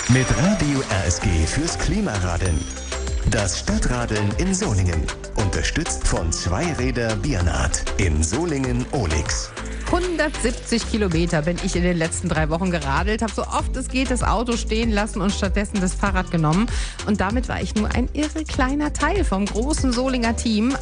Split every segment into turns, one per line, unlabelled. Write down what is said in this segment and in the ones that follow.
Mit Radio RSG fürs Klimaradeln. Das Stadtradeln in Solingen. Unterstützt von Zweiräder Biernat in Solingen-Olix.
170 Kilometer bin ich in den letzten 3 Wochen geradelt, habe so oft es geht das Auto stehen lassen und stattdessen das Fahrrad genommen. Und damit war ich nur ein irre kleiner Teil vom großen Solinger Team.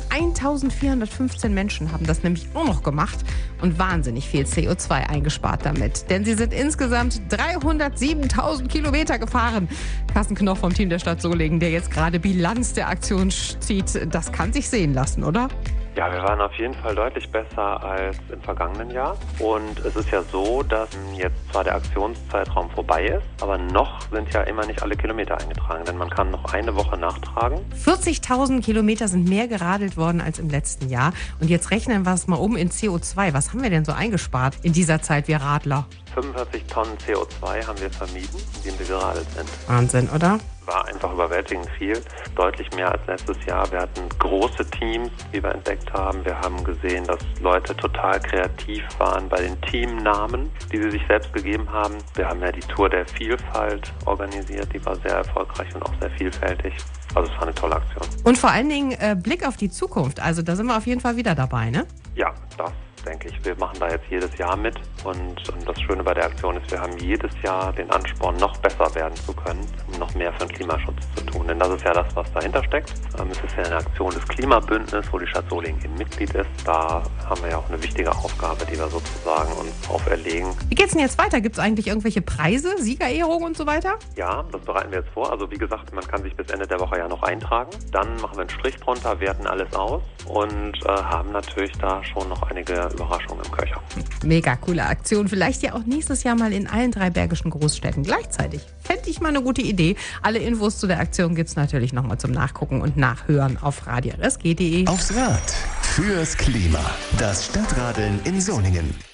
1415 Menschen haben das nämlich auch noch gemacht und wahnsinnig viel CO2 eingespart damit. Denn sie sind insgesamt 307.000 Kilometer gefahren. Carsten Knoch vom Team der Stadt Solingen, der jetzt gerade Bilanz der Aktion zieht, das kann sich sehen lassen, oder?
Ja, wir waren auf jeden Fall deutlich besser als im vergangenen Jahr. Und es ist ja so, dass jetzt zwar der Aktionszeitraum vorbei ist, aber noch sind ja immer nicht alle Kilometer eingetragen, denn man kann noch eine Woche nachtragen.
40.000 Kilometer sind mehr geradelt worden als im letzten Jahr. Und jetzt rechnen wir es mal um in CO2. Was haben wir denn so eingespart in dieser Zeit, wir Radler?
45 Tonnen CO2 haben wir vermieden, indem wir geradelt sind.
Wahnsinn, oder?
War einfach überwältigend viel, deutlich mehr als letztes Jahr. Wir hatten große Teams, die wir entdeckt haben. Wir haben gesehen, dass Leute total kreativ waren bei den Teamnamen, die sie sich selbst gegeben haben. Wir haben ja die Tour der Vielfalt organisiert, die war sehr erfolgreich und auch sehr vielfältig. Also es war eine tolle Aktion.
Und vor allen Dingen Blick auf die Zukunft. Also da sind wir auf jeden Fall wieder dabei, ne?
Ja, das denke ich. Wir machen da jetzt jedes Jahr mit und das Schöne bei der Aktion ist, wir haben jedes Jahr den Ansporn, noch besser werden zu können, um noch mehr für den Klimaschutz zu tun. Denn das ist ja das, was dahinter steckt. Es ist ja eine Aktion des Klimabündnisses, wo die Stadt Solingen eben Mitglied ist. Da haben wir ja auch eine wichtige Aufgabe, die wir sozusagen uns auferlegen.
Wie geht's denn jetzt weiter? Gibt es eigentlich irgendwelche Preise, Siegerehrungen und so weiter?
Ja, das bereiten wir jetzt vor. Also wie gesagt, man kann sich bis Ende der Woche ja noch eintragen. Dann machen wir einen Strich drunter, werten alles aus und haben natürlich da schon noch einige Überraschung im Köcher.
Mega coole Aktion. Vielleicht ja auch nächstes Jahr mal in allen 3 bergischen Großstädten gleichzeitig. Fände ich mal eine gute Idee. Alle Infos zu der Aktion gibt es natürlich nochmal zum Nachgucken und Nachhören auf radiorsg.de.
Aufs Rad fürs Klima. Das Stadtradeln in Solingen.